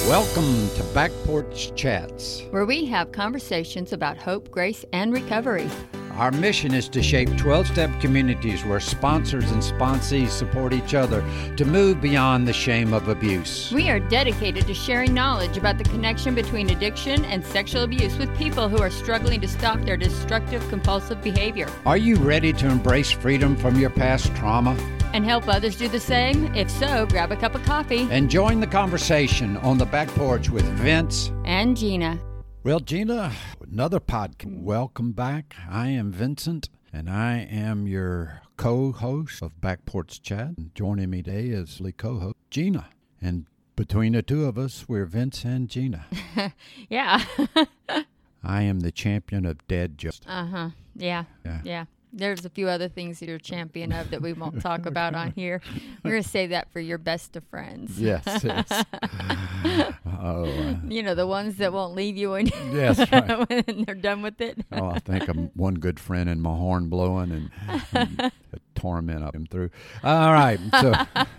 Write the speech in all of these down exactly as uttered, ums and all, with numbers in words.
Welcome to Back Porch Chats, where we have conversations about hope, grace, and recovery. Our mission is to shape twelve-step communities where sponsors and sponsees support each other to move beyond the shame of abuse. We are dedicated to sharing knowledge about the connection between addiction and sexual abuse with people who are struggling to stop their destructive, compulsive behavior. Are you ready to embrace freedom from your past trauma? And help others do the same? If so, grab a cup of coffee. And join the conversation on the Back Porch with Vince and Gina. Well, Gina, another podcast. Welcome back. I am Vincent, and I am your co-host of Back Porch Chat. And joining me today is the co-host, Gina. And between the two of us, we're Vince and Gina. Yeah. I am the champion of dead jokes. Uh-huh. Yeah. Yeah. Yeah. There's a few other things that you're a champion of that we won't talk about on here. We're going to save that for your best of friends. Yes, yes. oh, uh, you know, the ones that won't leave you when, yes, right. when they're done with it. Oh, I think I'm one good friend in my horn blowing and, and a torment up him through. All right, so...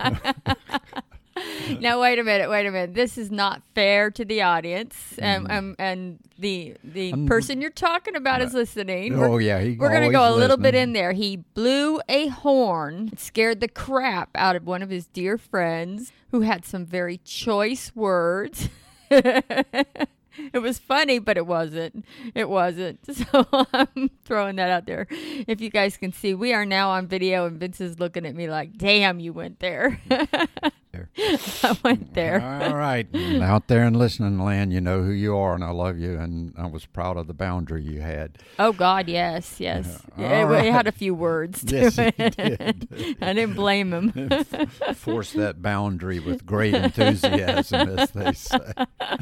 Now, wait a minute, wait a minute. This is not fair to the audience. Um, Mm. um, and the the Um, person you're talking about is listening. Oh, We're, yeah. He we're going to go a always little bit listening. in there. He blew a horn, it scared the crap out of one of his dear friends who had some very choice words. It was funny, but it wasn't. It wasn't. So I'm throwing that out there. If you guys can see, we are now on video, and Vince is looking at me like, damn, you went there. There. I went there. All right. And out there in listening land, you know who you are, and I love you, and I was proud of the boundary you had. Oh, God, yes, yes. Yeah. Yeah, it, All it right. had a few words to Yes, it. it did. I didn't blame him. Force that boundary with great enthusiasm, as they say.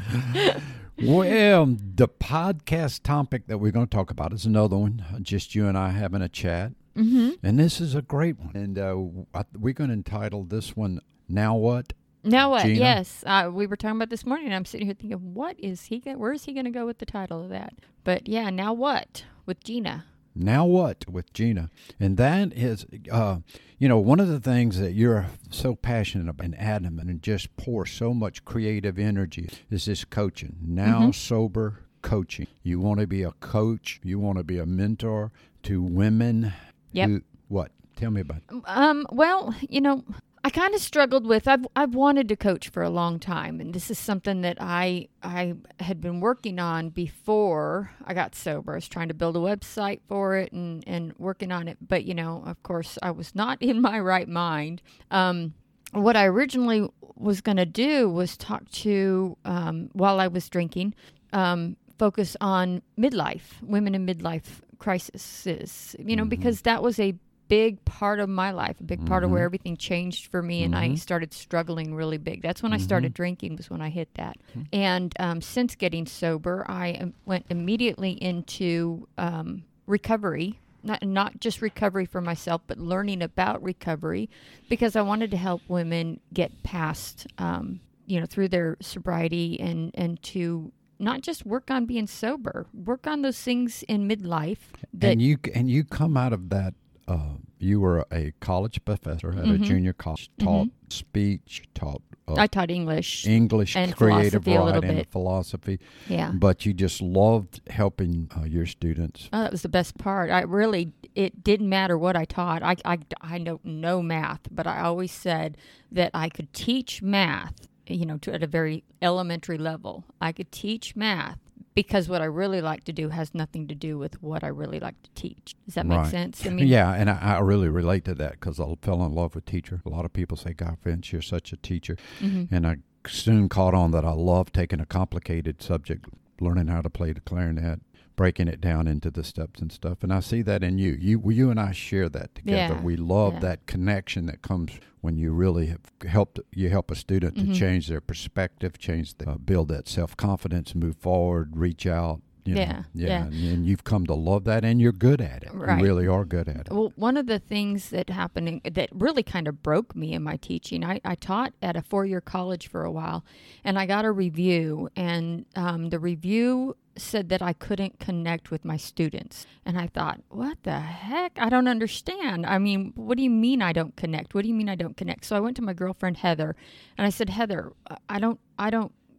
Well, the podcast topic that we're going to talk about is another one, just you and I having a chat. Mm-hmm. And this is a great one. And uh, I- we're going to entitle this one, Now What? Now what? Gina? Yes, uh, we were talking about this morning, and I'm sitting here thinking, what is he? Go- where is he going to go with the title of that? But yeah, now what with Gina? Now What with Gina. And that is, uh, you know, one of the things that you're so passionate about and adamant and just pour so much creative energy is this coaching. Now Mm-hmm. sober coaching. You want to be a coach. You want to be a mentor to women. Yep. Who, what? Tell me about it. Um. Well, you know, I kind of struggled with. I've I've wanted to coach for a long time, and this is something that I I had been working on before I got sober. I was trying to build a website for it and and working on it, but you know, of course, I was not in my right mind. Um. What I originally was going to do was talk to um, while I was drinking, um, focus on midlife, women in midlife crises. You know, Mhm. because that was a big part of my life, a big part of Mhm. where everything changed for me, and I Mhm. started struggling really big. That's when I Mhm. started drinking, was when I hit that. Mhm. And um, since getting sober, I um, went immediately into um, recovery, not not just recovery for myself, but learning about recovery, because I wanted to help women get past, um, you know, through their sobriety and and to not just work on being sober, work on those things in midlife. That And you and you come out of that. Uh, you were a college professor at Mhm. a junior college, taught speech, taught uh, I taught English. English, and creative philosophy a little writing, bit. philosophy. Yeah. But you just loved helping uh, your students. Oh, that was the best part. I really, it didn't matter what I taught. I, I, I don't know math, but I always said that I could teach math, you know, to, at a very elementary level. I could teach math because what I really like to do has nothing to do with what I really like to teach. Does that make Right. sense? I Yeah, and I, I really relate to that because I fell in love with teacher. A lot of people say, God, Vince, you're such a teacher. Mhm. And I soon caught on that I love taking a complicated subject, learning how to play the clarinet, breaking it down into the steps and stuff. And I see that in you. You you and I share that together. Yeah, We love yeah. that connection that comes when you really have helped you help a student Mhm. to change their perspective, change the, uh, build that self-confidence, move forward, reach out. You know. Yeah, yeah. yeah. And, and you've come to love that, and you're good at it. Right. You really are good at it. Well, one of the things that happened in, that really kind of broke me in my teaching, I, I taught at a four-year college for a while, and I got a review, and um, the review said that I couldn't connect with my students. And I thought, what the heck? I don't understand. I mean, what do you mean I don't connect? What do you mean I don't connect? So I went to my girlfriend, Heather, and I said, Heather, I don't, I don't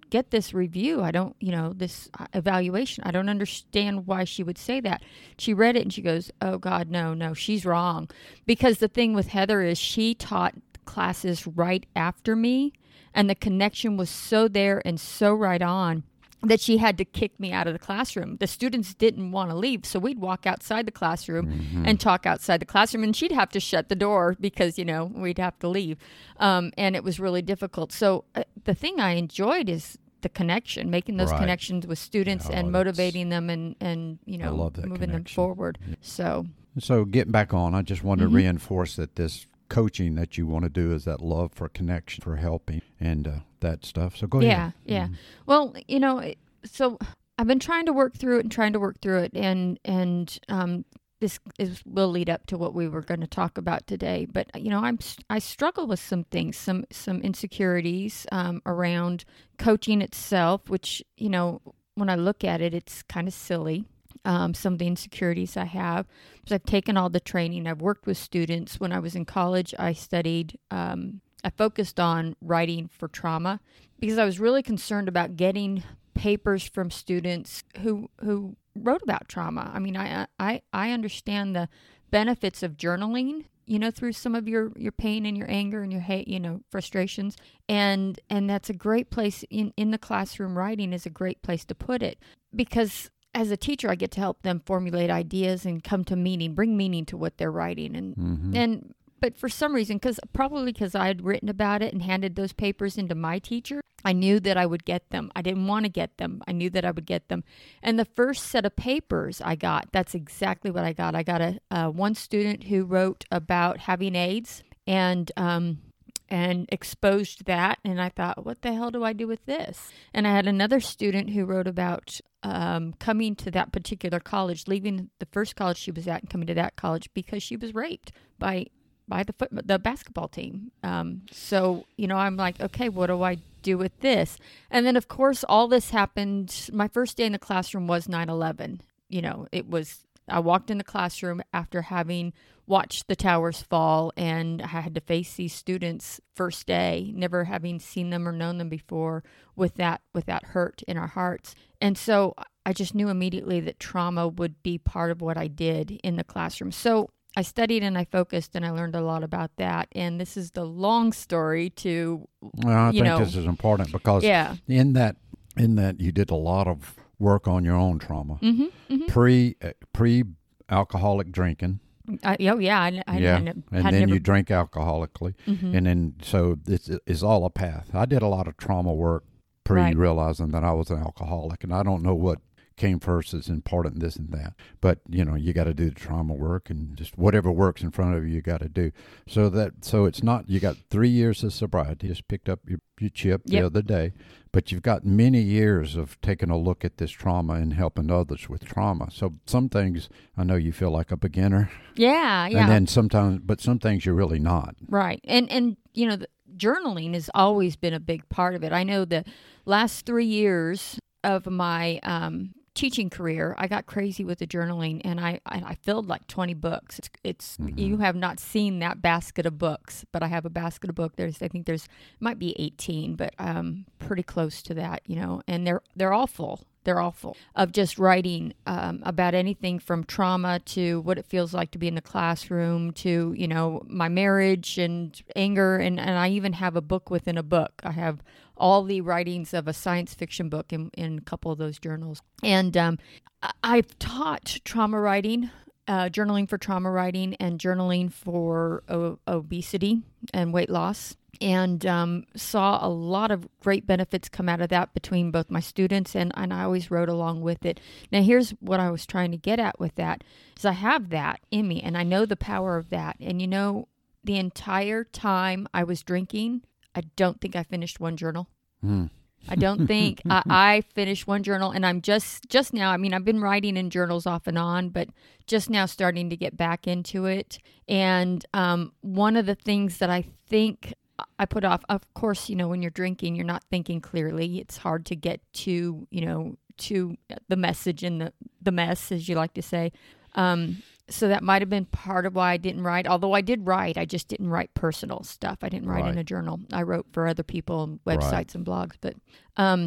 get this review. I don't, you know, this evaluation. I don't understand why she would say that. She read it and she goes, oh God, no, no, she's wrong. Because the thing with Heather is she taught classes right after me, and the connection was so there and so right on that she had to kick me out of the classroom. The students didn't want to leave, so we'd walk outside the classroom mm-hmm. and talk outside the classroom, and she'd have to shut the door because, you know, we'd have to leave. Um, and it was really difficult. So uh, the thing I enjoyed is the connection, making those right. connections with students oh, and motivating them and, and you know, moving connection. them forward. Yeah. So, so getting back on, I just want to mm-hmm. reinforce that this coaching that you want to do is that love for connection, for helping, and uh, that stuff. So go yeah, ahead. Yeah, yeah. Mm-hmm. Well, you know, so I've been trying to work through it and trying to work through it, and and um, this is will lead up to what we were going to talk about today. But you know, I'm I struggle with some things, some some insecurities um, around coaching itself, which you know, when I look at it, it's kind of silly. Um, some of the insecurities I have, because I've taken all the training. I've worked with students. When I was in college, I studied, um, I focused on writing for trauma because I was really concerned about getting papers from students who who wrote about trauma. I mean, I I, I understand the benefits of journaling, you know, through some of your, your pain and your anger and your hate, you know, frustrations. And and that's a great place in, in the classroom. Writing is a great place to put it because as a teacher, I get to help them formulate ideas and come to meaning, bring meaning to what they're writing. And, mm-hmm. and but for some reason, because probably because I had written about it and handed those papers into my teacher, I knew that I would get them. I didn't want to get them. I knew that I would get them. And the first set of papers I got, that's exactly what I got. I got a uh, one student who wrote about having AIDS and um, and exposed that. And I thought, what the hell do I do with this? And I had another student who wrote about um, coming to that particular college, leaving the first college she was at and coming to that college because she was raped by by the foot, the basketball team. Um, so, you know, I'm like, okay, what do I do with this? And then, of course, all this happened. My first day in the classroom was nine eleven. You know, it was, I walked in the classroom after having watched the towers fall, and I had to face these students first day, never having seen them or known them before, with that, with that hurt in our hearts. And so I just knew immediately that trauma would be part of what I did in the classroom. So I studied and I focused and I learned a lot about that. And this is the long story to, well, I you think know, this is important because yeah. in that in that you did a lot of work on your own trauma, mm-hmm, mm-hmm. pre uh, pre alcoholic drinking. Uh, oh yeah, I, I, yeah, I, I and then never... you drink alcoholically, mm-hmm. and then so it's it's all a path. I did a lot of trauma work pre right. realizing that I was an alcoholic, and I don't know what came first is important, this and that. But, you know, you got to do the trauma work and just whatever works in front of you, you got to do. So that, so it's not, you got three years of sobriety, just picked up your, your chip yep. the other day, but you've got many years of taking a look at this trauma and helping others with trauma. So some things, I know you feel like a beginner. Yeah, yeah. And then sometimes, but some things you're really not. Right. And, and you know, the journaling has always been a big part of it. I know the last three years of my, um, teaching career, I got crazy with the journaling, and I, I, I filled like twenty books. It's, it's mm-hmm. You have not seen that basket of books, but I have a basket of books. There's, I think there's, might be eighteen, but um, pretty close to that, you know, and they're, they're all full. They're all full of just writing um, about anything from trauma to what it feels like to be in the classroom to, you know, my marriage and anger. And, and I even have a book within a book. I have all the writings of a science fiction book in, in a couple of those journals. And um, I've taught trauma writing, uh, journaling for trauma writing, and journaling for o- obesity and weight loss. And um, saw a lot of great benefits come out of that between both my students and, and I always wrote along with it. Now, here's what I was trying to get at with that, is I have that in me, and I know the power of that. And, you know, the entire time I was drinking, I don't think I finished one journal. Mm. I don't think I, I finished one journal, and I'm just, just now, I mean, I've been writing in journals off and on, but just now starting to get back into it. And um, one of the things that I think I put off, of course, you know, when you're drinking, you're not thinking clearly. It's hard to get to, you know, to the message and the, the mess, as you like to say. Um, so that might have been part of why I didn't write. Although I did write, I just didn't write personal stuff. I didn't write right. in a journal. I wrote for other people, websites right. and blogs. But um,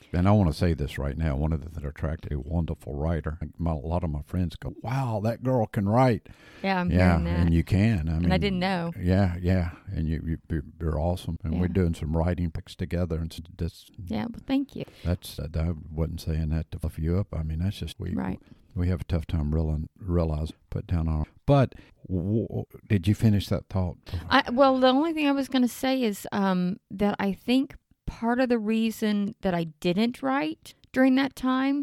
and I want to say this right now, one of the that attracted a wonderful writer. My, a lot of my friends go, wow, that girl can write. Yeah, I'm yeah, hearing that. And you can. I mean, and I didn't know. Yeah, yeah, and you, you you're, you're awesome, and yeah. we're doing some writing picks together, and this. Yeah, well, thank you. That's I wasn't saying that to fluff you up. I mean, that's just we right. we have a tough time realizing, realize put down on. But w- did you finish that thought? I, well, the only thing I was going to say is um, that I think part of the reason that I didn't write during that time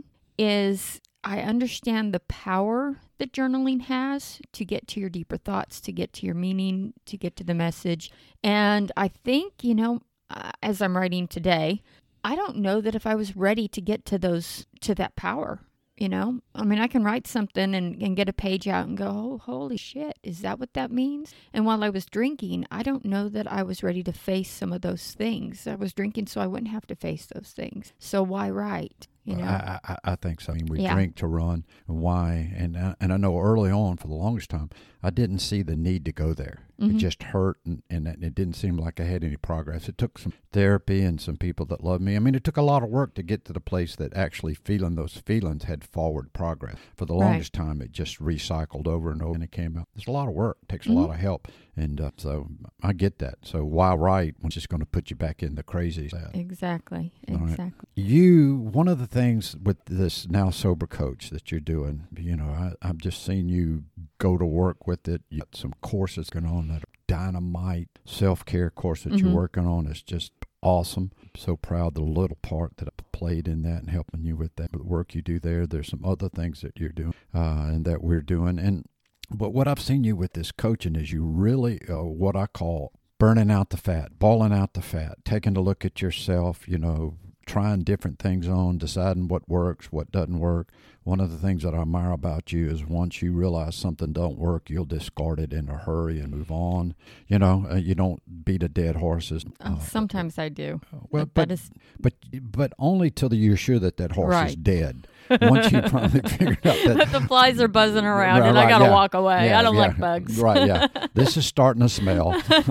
is I understand the power that journaling has to get to your deeper thoughts, to get to your meaning, to get to the message. And I think, you know, uh, as I'm writing today, I don't know that if I was ready to get to those, to that power. You know, I mean, I can write something and, and get a page out and go, oh, holy shit, is that what that means? And while I was drinking, I don't know that I was ready to face some of those things. I was drinking so I wouldn't have to face those things. So why write? You know? I, I, I think so. I mean, we yeah. drink to run. Why? And I, and I know early on, for the longest time, I didn't see the need to go there. Mm-hmm. It just hurt, and, and it didn't seem like I had any progress. It took some therapy and some people that loved me. I mean, it took a lot of work to get to the place that actually feeling those feelings had forward progress. For the longest right. time, it just recycled over and over, and it came out. It's a lot of work. It takes mm-hmm. a lot of help. And uh, so I get that. So why write when it's just going to put you back in the crazy side? Exactly. Exactly. Right. You, one of the things with this Now Sober Coach that you're doing, you know, I, I've just seen you go to work with it. You got some courses going on that are dynamite. Self-care course that mm-hmm. you're working on is just awesome. I'm so proud of the little part that I played in that and helping you with that work you do there. There's some other things that you're doing uh, and that we're doing. And But what I've seen you with this coaching is you really, uh, what I call burning out the fat, balling out the fat, taking a look at yourself, you know, trying different things on, deciding what works, what doesn't work. One of the things that I admire about you is once you realize something don't work, you'll discard it in a hurry and move on. You know, uh, you don't beat a dead horse. Uh, oh, sometimes I do. Well, but, but, is... but but only till you're sure that that horse right. is dead. Once you finally figure out that the flies are buzzing around right, and right, I got to yeah, walk away. yeah, I don't yeah, like bugs. Right, yeah. This is starting to smell.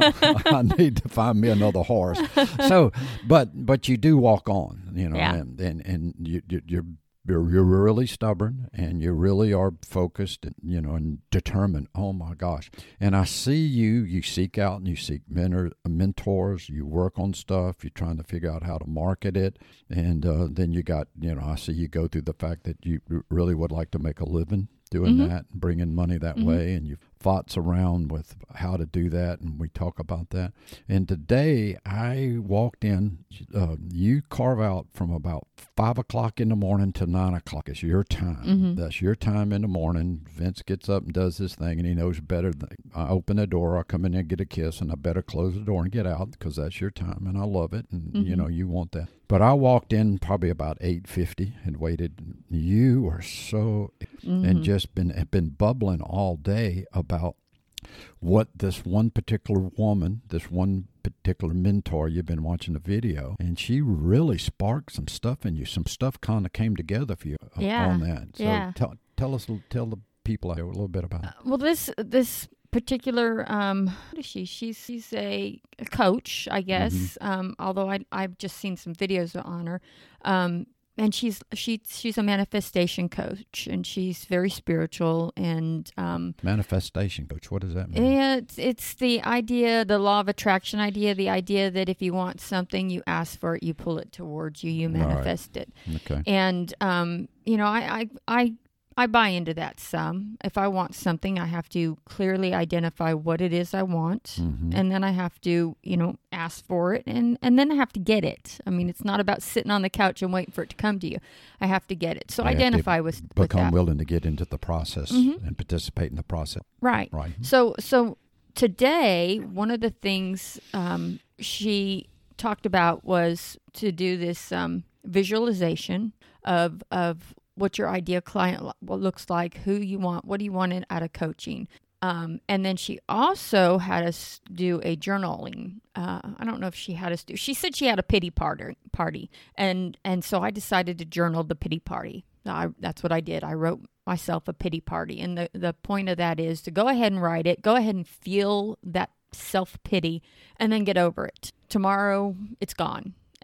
I need to find me another horse. So, but but you do walk on, you know, yeah. and, and, and you, you, you're You're, you're really stubborn, and you really are focused, and, you know, and determined. Oh, my gosh. And I see you, you seek out and you seek mentor, mentors, you work on stuff, you're trying to figure out how to market it, and uh, then you got, you know, I see you go through the fact that you really would like to make a living doing mm-hmm. that, bringing money that mm-hmm. way, and you've thoughts around with how to do that, and we talk about that. And today I walked in, uh, you carve out from about five o'clock in the morning to nine o'clock. It's your time. Mm-hmm. That's your time in the morning. Vince gets up and does his thing, and he knows better. Than, I open the door, I come in and get a kiss, and I better close the door and get out because that's your time, and I love it, and mm-hmm. you know, you want that. But I walked in probably about eight fifty and waited. You are so, mm-hmm. and just been have been bubbling all day about what this one particular woman, this one particular mentor, you've been watching the video, and she really sparked some stuff in you. Some stuff kind of came together for you uh, yeah. on that. So yeah. tell, tell us, tell the people a little bit about it. Uh, well, this this particular, um, what is she? She's she's a, a coach, I guess. Mm-hmm. Um, although I I've just seen some videos on her. Um, And she's she she's a manifestation coach, and she's very spiritual. And um, manifestation coach, what does that mean? It's it's the idea, the law of attraction idea, the idea that if you want something, you ask for it, you pull it towards you, you manifest right. it. Okay. And um, you know, I, I I I buy into that some. If I want something, I have to clearly identify what it is I want, mm-hmm. and then I have to, you know, ask for it, and, and then I have to get it. I mean, it's not about sitting on the couch and waiting for it to come to you. I have to get it. So I identify with, with become that. willing to get into the process mm-hmm. and participate in the process. Right. Right. So so today, one of the things um, she talked about was to do this um, visualization of of. what your ideal client what looks like, who you want, what do you want in, out of coaching. Um, and then she also had us do a journaling. Uh, I don't know if she had us do, she said she had a pity party, party. And, and so I decided to journal the pity party. I, that's what I did. I wrote myself a pity party. And the, the point of that is to go ahead and write it, go ahead and feel that self-pity, and then get over it. Tomorrow, it's gone.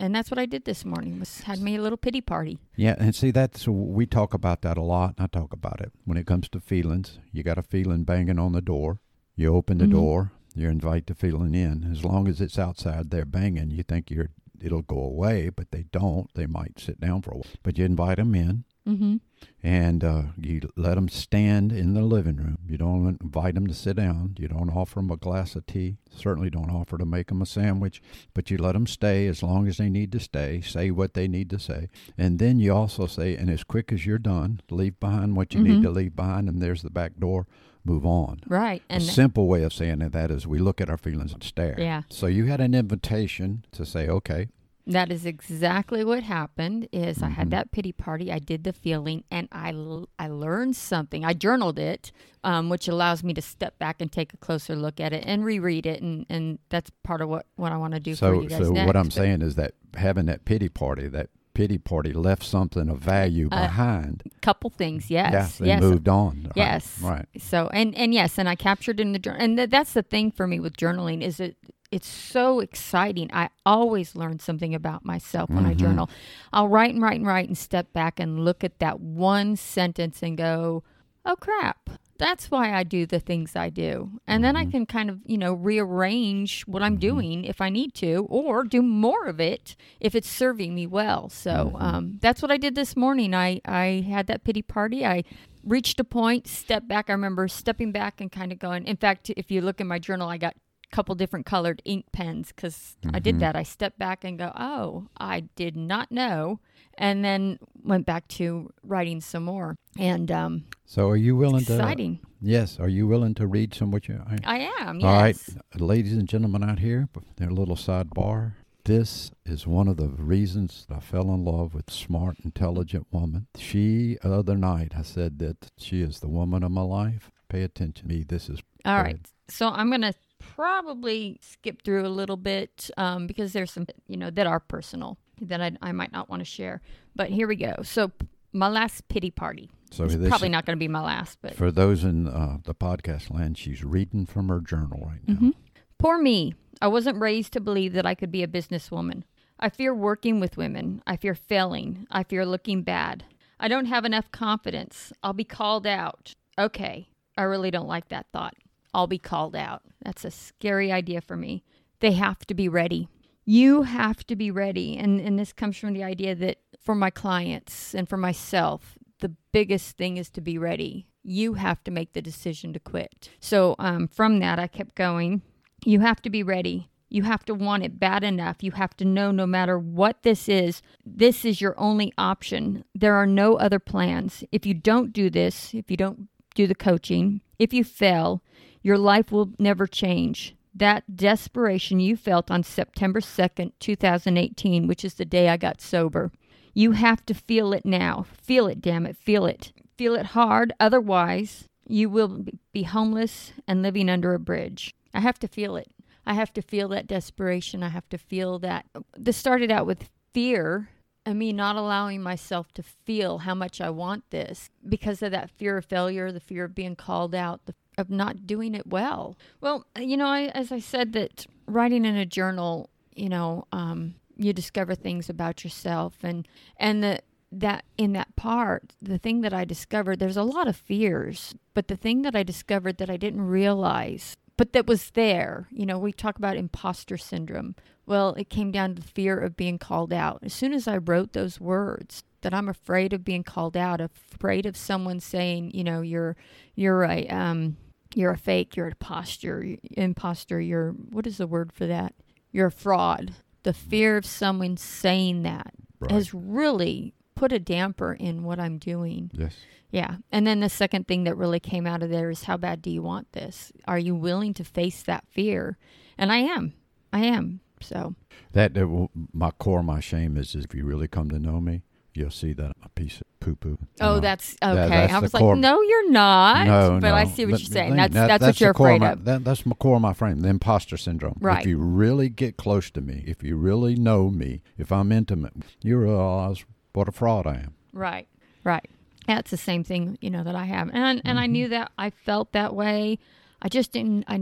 and that's what I did this morning, was had me a little pity party. Yeah, and see, that's, we talk about that a lot, and I talk about it. When it comes to feelings, you got a feeling banging on the door. You open the mm-hmm. door, you invite the feeling in. As long as it's outside there banging, you think you're it'll go away, but they don't. They might sit down for a while. But you invite them in, mm-hmm. and uh, you let them stand in the living room. You don't invite them to sit down. You don't offer them a glass of tea. Certainly don't offer to make them a sandwich, but you let them stay as long as they need to stay, say what they need to say. And then you also say, and as quick as you're done, leave behind what you mm-hmm. need to leave behind, and there's the back door. Move on. Right. And a th- simple way of saying that is we look at our feelings and stare. Yeah. So you had an invitation to say, okay. That is exactly what happened is mm-hmm. I had that pity party. I did the feeling, and I, l- I learned something. I journaled it, um, which allows me to step back and take a closer look at it and reread it. And, and that's part of what, what I want to do so, for you guys So next, what I'm but, saying is that having that pity party, that pity party left something of value uh, behind. Couple things, yes. Yeah, they yes. moved on. Yes. Right. So, and, and yes, and I captured in the journal. And th- that's the thing for me with journaling is it it's so exciting. I always learn something about myself when mm-hmm. I journal. I'll write and write and write and step back and look at that one sentence and go, oh, crap. That's why I do the things I do. And mm-hmm. then I can kind of, you know, rearrange what I'm mm-hmm. doing if I need to, or do more of it if it's serving me well. So mm-hmm. um, that's what I did this morning. I, I had that pity party. I reached a point, stepped back. I remember stepping back and kind of going. In fact, if you look in my journal, I got a couple different colored ink pens because mm-hmm. I did that. I stepped back and go, oh, I did not know. And then went back to writing some more. And um, so are you willing exciting. to... Exciting. Yes. Are you willing to read some what you... I, I am, yes. All right. Ladies and gentlemen out here, their little sidebar. This is one of the reasons I fell in love with a smart, intelligent woman. She, the other night, I said that she is the woman of my life. Pay attention to me. This is... All right. Ahead. So I'm going to probably skip through a little bit um, because there's some, you know, that are personal that I, I might not want to share. But here we go. So my last pity party. So it's probably not going to be my last. But for those in uh, the podcast land, she's reading from her journal right now. Mm-hmm. Poor me. I wasn't raised to believe that I could be a businesswoman. I fear working with women. I fear failing. I fear looking bad. I don't have enough confidence. I'll be called out. Okay, I really don't like that thought. I'll be called out. That's a scary idea for me. They have to be ready. You have to be ready. And, and this comes from the idea that for my clients and for myself, the biggest thing is to be ready. You have to make the decision to quit. So um, from that, I kept going. You have to be ready. You have to want it bad enough. You have to know no matter what this is, this is your only option. There are no other plans. If you don't do this, if you don't do the coaching, if you fail, your life will never change. That desperation you felt on September second, twenty eighteen, which is the day I got sober. You have to feel it now. Feel it, damn it. Feel it. Feel it hard. Otherwise, you will be homeless and living under a bridge. I have to feel it. I have to feel that desperation. I have to feel that. This started out with fear and me not allowing myself to feel how much I want this because of that fear of failure, the fear of being called out, the of not doing it well. Well, you know, I, as I said, that writing in a journal, you know, um, you discover things about yourself, and and the that in that part, the thing that I discovered, there's a lot of fears, but the thing that I discovered that I didn't realize, but that was there, you know, we talk about imposter syndrome. Well, it came down to the fear of being called out. As soon as I wrote those words, that I'm afraid of being called out, afraid of someone saying, you know, you're you're a um you're a fake, you're a imposter, imposter, you're what is the word for that? You're a fraud. The fear of someone saying that right. has really put a damper in what I'm doing. Yes. Yeah. And then the second thing that really came out of there is how bad do you want this? Are you willing to face that fear? And I am. I am. So that uh, my core, my shame is, is if you really come to know me, you'll see that I'm a piece of poo-poo. Oh, know? that's okay. That, that's I was like, core. no, you're not. No, but no. I see what but you're saying. Thing, That's that, that's, that's what you're afraid my, of. That, that's my core of my frame, the imposter syndrome. Right. If you really get close to me, if you really know me, if I'm intimate, you realize what a fraud I am. Right, right. That's the same thing, you know, that I have. And, and mm-hmm. I knew that I felt that way. I just didn't, I never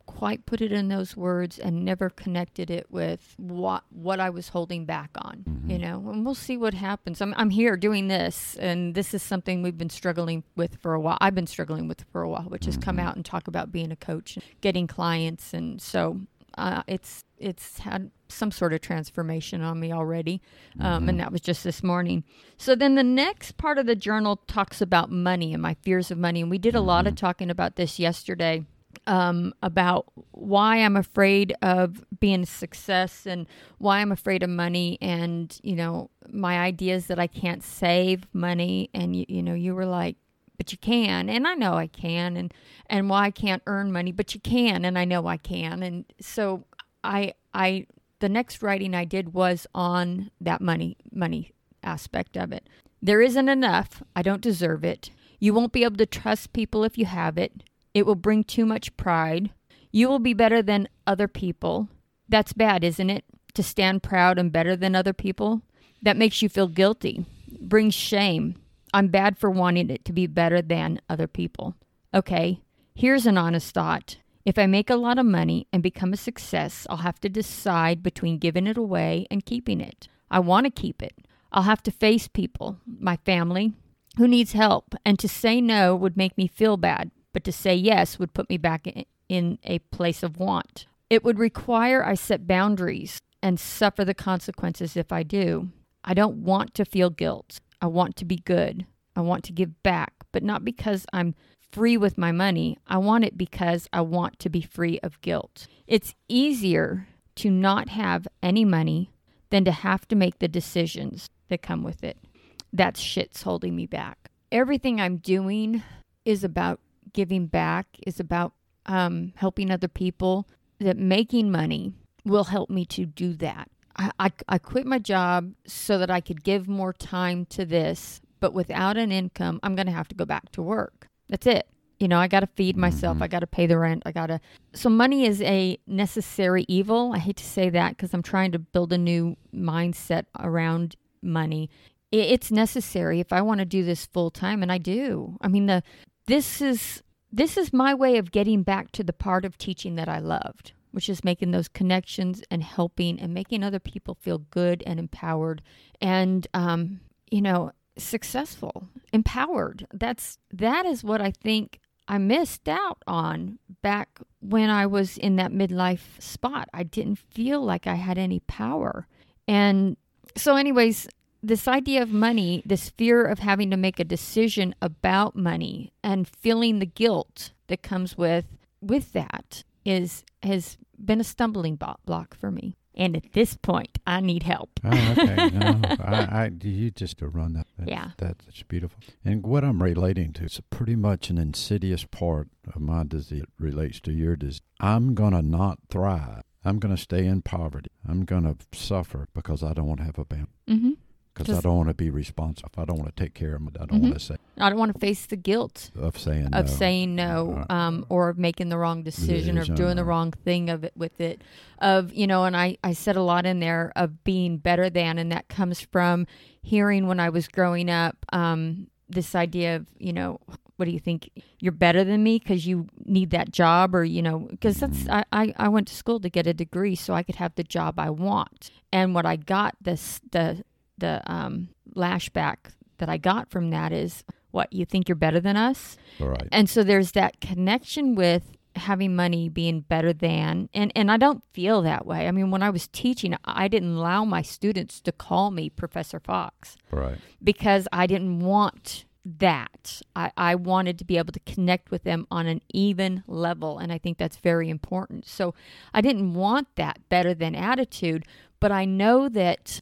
quite put it in those words and never connected it with what what I was holding back on, mm-hmm. you know, and we'll see what happens. I'm I'm here doing this, and this is something we've been struggling with for a while. I've been struggling with for a while, which mm-hmm. is come out and talk about being a coach, getting clients, and so uh, it's it's had some sort of transformation on me already, um, mm-hmm. and that was just this morning. So then the next part of the journal talks about money and my fears of money, and we did a mm-hmm. lot of talking about this yesterday. Um, about why I'm afraid of being a success and why I'm afraid of money, and, you know, my ideas that I can't save money. And, you, you know, you were like, but you can. And I know I can. And, and why I can't earn money, but you can. And I know I can. And so I, I, the next writing I did was on that money, money aspect of it. There isn't enough. I don't deserve it. You won't be able to trust people if you have it. It will bring too much pride. You will be better than other people. That's bad, isn't it? To stand proud and better than other people? That makes you feel guilty. Brings shame. I'm bad for wanting it to be better than other people. Okay, here's an honest thought. If I make a lot of money and become a success, I'll have to decide between giving it away and keeping it. I want to keep it. I'll have to face people, my family, who needs help, and to say no would make me feel bad. But to say yes would put me back in a place of want. It would require I set boundaries and suffer the consequences if I do. I don't want to feel guilt. I want to be good. I want to give back, but not because I'm free with my money. I want it because I want to be free of guilt. It's easier to not have any money than to have to make the decisions that come with it. That shit's holding me back. Everything I'm doing is about giving back, is about um, helping other people, that making money will help me to do that. I, I, I quit my job so that I could give more time to this, but without an income, I'm going to have to go back to work. That's it. You know, I got to feed myself. Mm-hmm. I got to pay the rent. I got to. So money is a necessary evil. I hate to say that because I'm trying to build a new mindset around money. It, it's necessary if I want to do this full time, and I do. I mean, the this is this is my way of getting back to the part of teaching that I loved, which is making those connections and helping and making other people feel good and empowered and, um, you know, successful, empowered. That's that is what I think I missed out on back when I was in that midlife spot. I didn't feel like I had any power. And so anyways, this idea of money, this fear of having to make a decision about money and feeling the guilt that comes with with that is has been a stumbling block for me. And at this point, I need help. Oh, okay. No, I, I, you just to run that. that yeah. That, that's beautiful. And what I'm relating to is pretty much an insidious part of my disease. It relates to your disease. I'm going to not thrive. I'm going to stay in poverty. I'm going to suffer because I don't want to have a boundary. Mm-hmm. Because I don't want to be responsible. I don't want to take care of them. I don't mm-hmm. want to say. I don't want to face the guilt of saying of no. saying no, um, or of making the wrong decision, decision or doing the wrong thing of it with it. Of you know, and I, I said a lot in there of being better than, and that comes from hearing when I was growing up um, this idea of you know, what do you think? You're better than me because you need that job, or you know, because that's mm. I, I I went to school to get a degree so I could have the job I want, and what I got this the. The um, lashback that I got from that is, what, you think you're better than us? Right. And so there's that connection with having money being better than, and, and I don't feel that way. I mean, when I was teaching, I didn't allow my students to call me Professor Fox. Right. Because I didn't want that. I, I wanted to be able to connect with them on an even level, and I think that's very important. So I didn't want that better than attitude, but I know that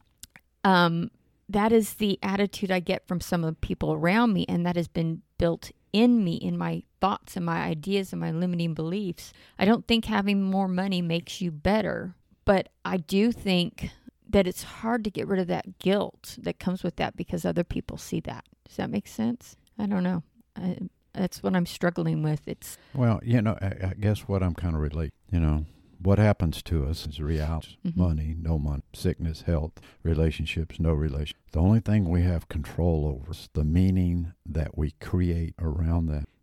Um, that is the attitude I get from some of the people around me, and that has been built in me, in my thoughts and my ideas and my limiting beliefs. I don't think having more money makes you better, but I do think that it's hard to get rid of that guilt that comes with that because other people see that. Does that make sense? I don't know. I, that's what I'm struggling with. It's well, you know, I, I guess what I'm kind of relating, you know. What happens to us is reality. Mm-hmm. Money, no money. Sickness, health, relationships, no relation. The only thing we have control over is the meaning that we create around that.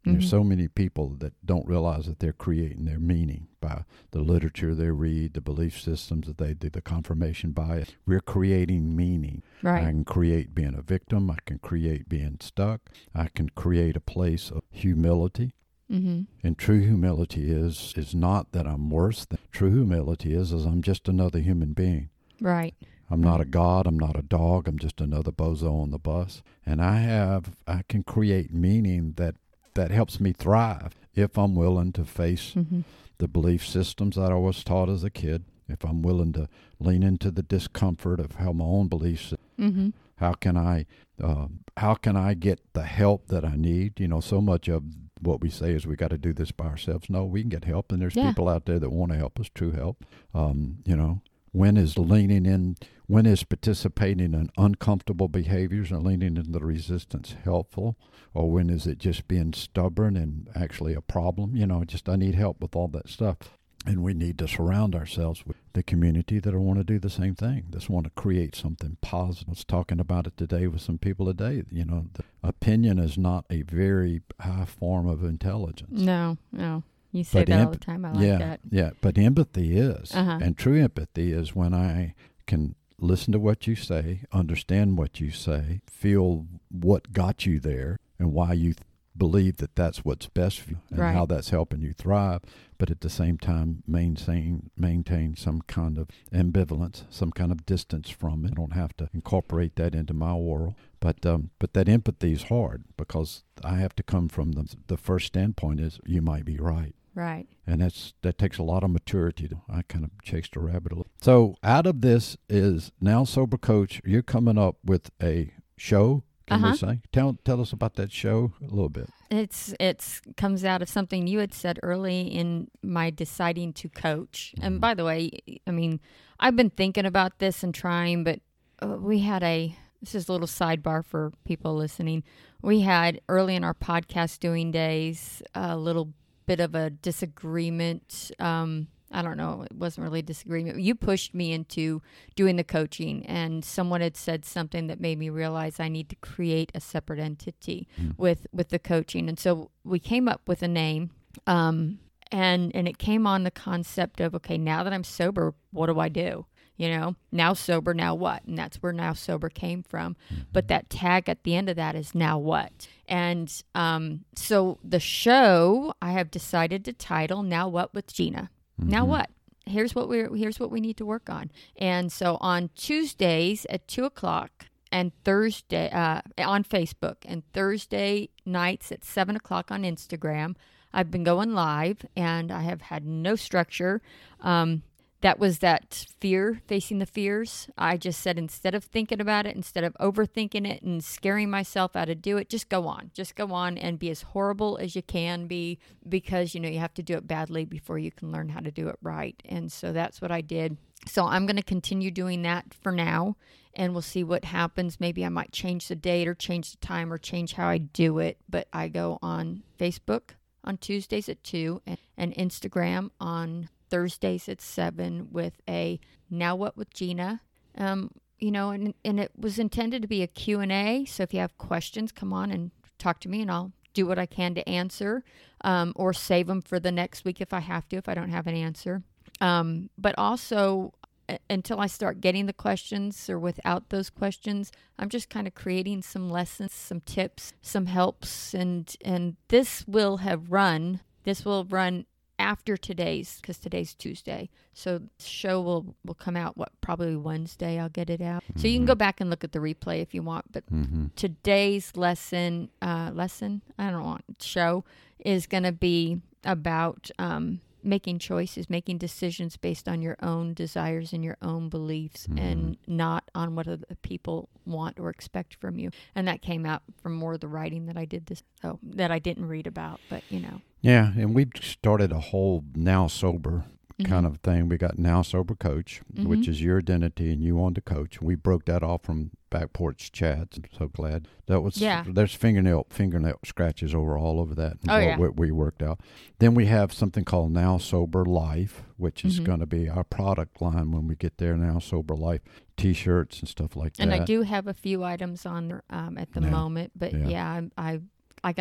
Mm-hmm. There's so many people that don't realize that they're creating their meaning by the literature they read, the belief systems that they do, the confirmation bias. We're creating meaning. Right. I can create being a victim. I can create being stuck. I can create a place of humility. Mm-hmm. And true humility is is not that I'm worse than. True humility is, is I'm just another human being. Right. I'm not a god. I'm not a dog. I'm just another bozo on the bus. And I have, I can create meaning that that helps me thrive if I'm willing to face mm-hmm. the belief systems that I was taught as a kid, if I'm willing to lean into the discomfort of how my own beliefs, mm-hmm. how can I, uh, how can I get the help that I need? You know, so much of what we say is we got to do this by ourselves. No, we can get help, and there's yeah. people out there that want to help us, true help. Um, you know, when is leaning in, when is participating in uncomfortable behaviors and leaning into the resistance helpful? Or when is it just being stubborn and actually a problem? You know, just I need help with all that stuff. And we need to surround ourselves with the community that want to do the same thing, that want to create something positive. I was talking about it today with some people today. You know, the opinion is not a very high form of intelligence. No, no. You say But that emp- all the time. I like yeah, that. Yeah, but empathy is. Uh-huh. And true empathy is when I can listen to what you say, understand what you say, feel what got you there and why you th- believe that that's what's best for you and right. how that's helping you thrive, but at the same time maintain maintain some kind of ambivalence, some kind of distance from it. I don't have to incorporate that into my world. But um, but that empathy is hard because I have to come from the, the first standpoint is you might be right. Right. And that's that takes a lot of maturity. To, I kind of chased a rabbit a little. So out of this is Now Sober Coach, you're coming up with a show, can uh-huh. we say? Tell tell us about that show a little bit. It's it's comes out of something you had said early in my deciding to coach. Mm-hmm. And by the way, I mean, I've been thinking about this and trying, but uh, we had a, this is a little sidebar for people listening. We had early in our podcast doing days a little bit of a disagreement. Um, I don't know. It wasn't really a disagreement. You pushed me into doing the coaching, and someone had said something that made me realize I need to create a separate entity mm. with, with the coaching. And so we came up with a name, um, and, and it came on the concept of, okay, now that I'm sober, what do I do? You know, now sober, now what? And that's where Now Sober came from. Mm-hmm. But that tag at the end of that is now what? And um, so the show I have decided to title Now What with Gina. Mm-hmm. Now what? Here's what we're here's what we need to work on. And so on Tuesdays at two o'clock and Thursday uh, on Facebook and Thursday nights at seven o'clock on Instagram, I've been going live and I have had no structure. Um, That was that fear, facing the fears. I just said, instead of thinking about it, instead of overthinking it and scaring myself out to do it, just go on. Just go on and be as horrible as you can be, because, you know, you have to do it badly before you can learn how to do it right. And so that's what I did. So I'm going to continue doing that for now, and we'll see what happens. Maybe I might change the date or change the time or change how I do it. But I go on Facebook on Tuesdays at two and, and Instagram on Thursdays at seven with a Now What with Gina. Um, you know, and, and it was intended to be a Q and A. So if you have questions, come on and talk to me and I'll do what I can to answer, um, or save them for the next week if I have to, if I don't have an answer. Um, but also, uh, until I start getting the questions or without those questions, I'm just kind of creating some lessons, some tips, some helps. And, and this will have run, this will run after today's, because today's Tuesday. So the show will, will come out, what, probably Wednesday I'll get it out. Mm-hmm. So you can go back and look at the replay if you want. But mm-hmm. today's lesson, uh, lesson, I don't want, show is going to be about um, making choices, making decisions based on your own desires and your own beliefs, mm-hmm. and not on what other people want or expect from you. And that came out from more of the writing that I did this, oh, that I didn't read about, but you know. Yeah, and we've started a whole Now Sober mm-hmm. kind of thing. We got Now Sober Coach, mm-hmm. which is your identity and you want to coach. We broke that off from Back Porch Chats. I'm so glad. That was, yeah. There's fingernail fingernail scratches over all over that. Oh, what, yeah. what we worked out. Then we have something called Now Sober Life, which is mm-hmm. going to be our product line when we get there, Now Sober Life. T-shirts and stuff like and that. And I do have a few items on there um, at the yeah. moment. But, yeah, yeah I, I, I got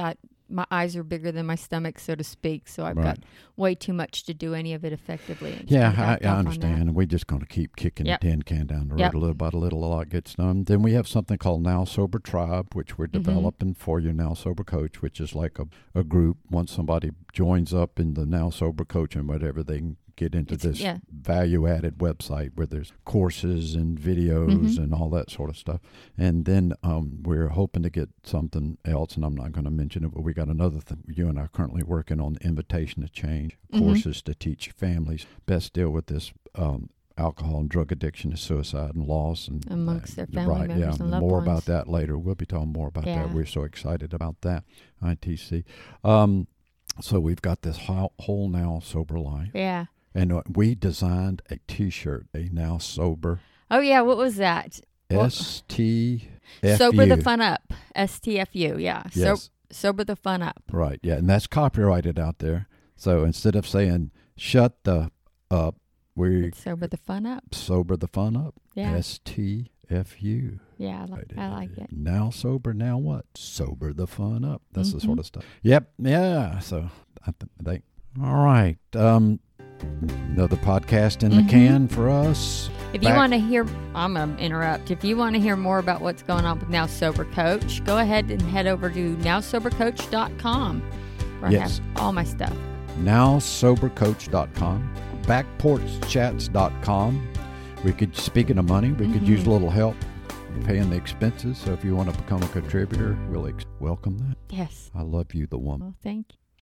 my eyes are bigger than my stomach, so to speak. So I've Right. got way too much to do any of it effectively. And Yeah, so I, backed I off on understand. And we're just going to keep kicking Yep. the tin can down the road Yep. a little by little. A lot gets done. Then we have something called Now Sober Tribe, which we're Mhm. developing for your Now Sober Coach, which is like a, a group. Once somebody joins up in the Now Sober Coach and whatever, they can get into It's- this yeah. value-added website where there's courses and videos Mhm. and all that sort of stuff. And then um, we're hoping to get something else, and I'm not going to mention it, but we got another thing. You and I are currently working on the Invitation to Change, Mhm. courses to teach families best deal with this um, alcohol and drug addiction and suicide and loss. and Amongst their uh, family right, members yeah, and loved more ones. about that later. We'll be talking more about Yeah. that. We're so excited about that, I T C. Um, so we've got this whole, whole Now Sober Life. Yeah. And uh, we designed a T-shirt, a Now Sober, Oh, yeah. What was that? Well, S T F U. Sober the Fun Up. S T F U. Yeah. So, Yes, sober the Fun Up. right, yeah, and that's copyrighted out there. So instead of saying shut the up, we It's sober the Fun Up. sober the fun up. Yeah. S T F U. Yeah. I, li- I like it. Now sober, now what? Sober the fun up. That's the Mhm. sort of stuff. Yep, yeah. So I th- think. All right. Um, another podcast in Mhm. the can for us. If you Back- want to hear, I'm going to interrupt. If you want to hear more about what's going on with Now Sober Coach, go ahead and head over to now sober coach dot com where Yes. I have all my stuff. now sober coach dot com, back porch chats dot com. We could, speaking of money, we could Mhm. use a little help paying the expenses. So if you want to become a contributor, we'll ex- welcome that. Yes. I love you, the woman. Well, thank you.